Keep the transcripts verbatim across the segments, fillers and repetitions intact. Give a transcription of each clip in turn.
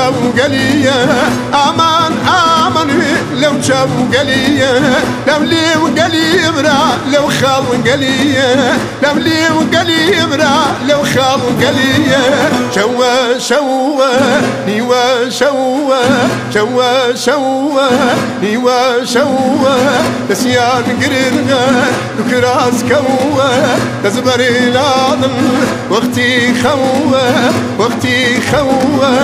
شوق لي امان امان لو شوق لي لو لي وقلي برا لو خال وقلي لو لي وقلي برا لو خال وقلي شوا شوا نيوا شوا شوا شوا نيوا شوا نسيان قرنها وكراس كوا تزبري ناضل وقتي خوا وقتي خوا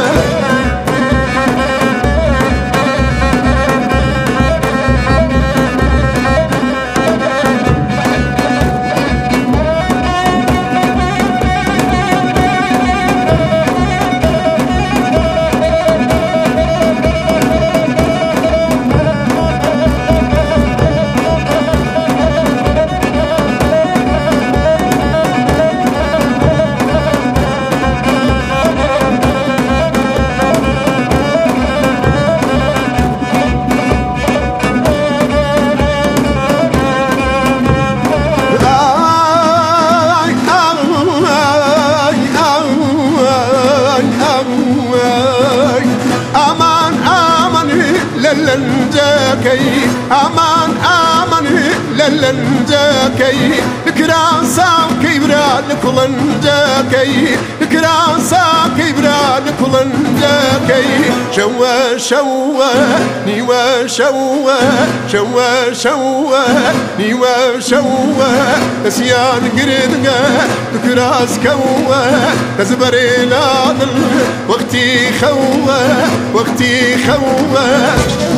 للنجاكي امان امان للنجاكي كراسا كبرى لكل نجاكي كراسا كبرى لكل نجاكي شوا شوا نيوا شوا شوا شوا نيوا شوا نسيان قردنا كراس كوا تزبري ناضل وقتي خوا وقتي خوا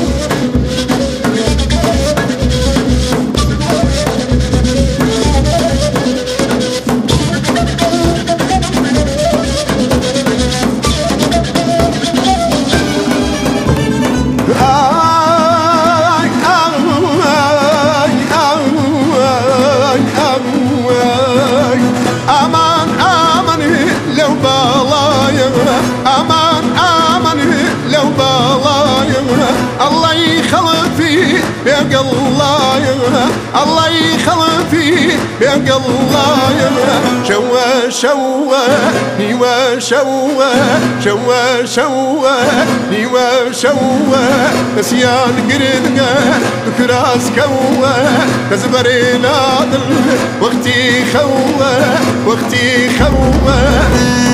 امان امان لو بالايا الله يخلفي يا قلايا الله يخلفي يا قلايا شوا شوا نيوا شوا شوا شوا نيوا شوا نسيان قردنا كراس كوا تزبري ناضل وقتي خوا وقتي خوا